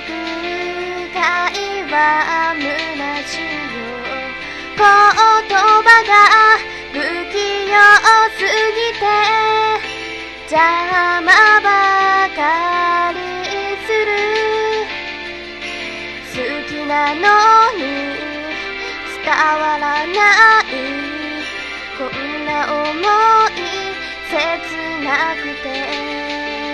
く会話虚しいよ。言葉が不器用すぎて邪魔ばかりする。好きなのに伝わらないこんな想い切なくて。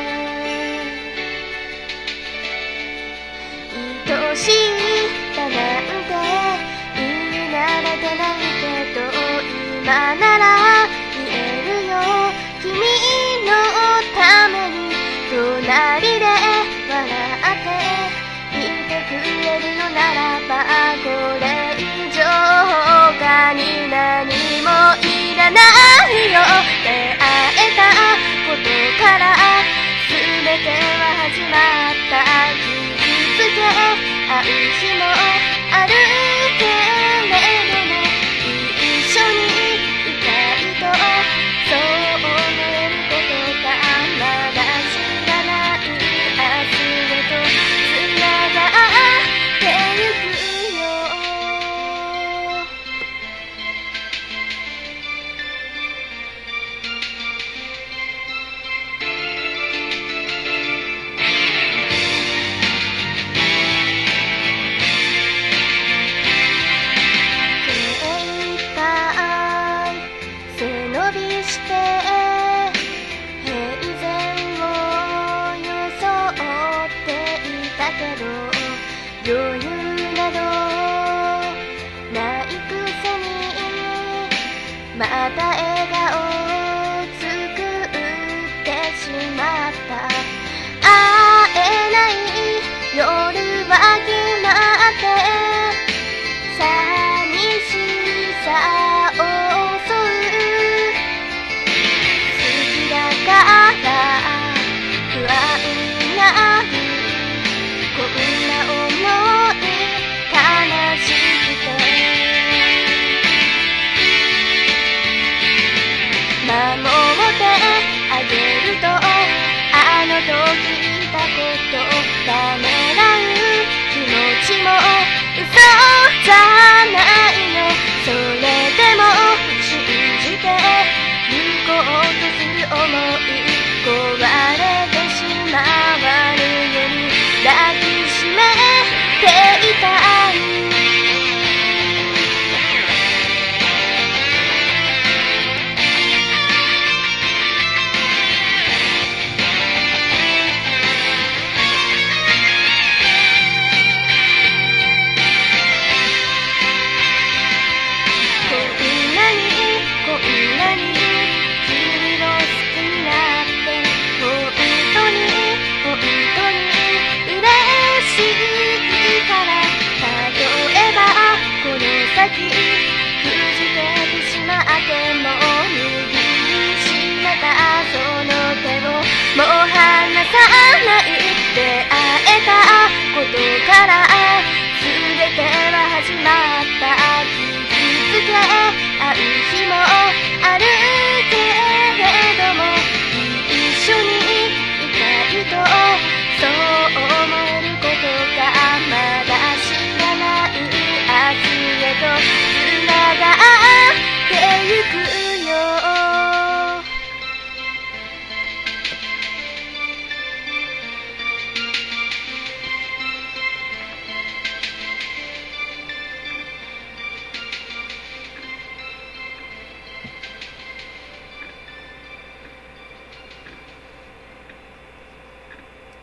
愛しいだなんて言い慣れてないけど今なら言えるよ。君のために隣で笑っていてくれるのならばこれ以上他に何もいらないよ。出会えたことから全ては始まった。傷つけ合う日もあるけれども一緒にいたいとそう思えることがまだ知らない明日へとつながってゆくよ。伸びして平然を装っていたけど余裕などないくせにまた笑顔を作ってしまった。会えない夜は決まって寂しさを不安なるこんな想い悲しくて守ってあげるとあの時言ったことためらう気持ちも嘘じゃないよ。それでも信じて行こうとする想い壊れてしまわぬように抱きしめていたい。こんなに君を好きになって本当に嬉しいから。例えばこの先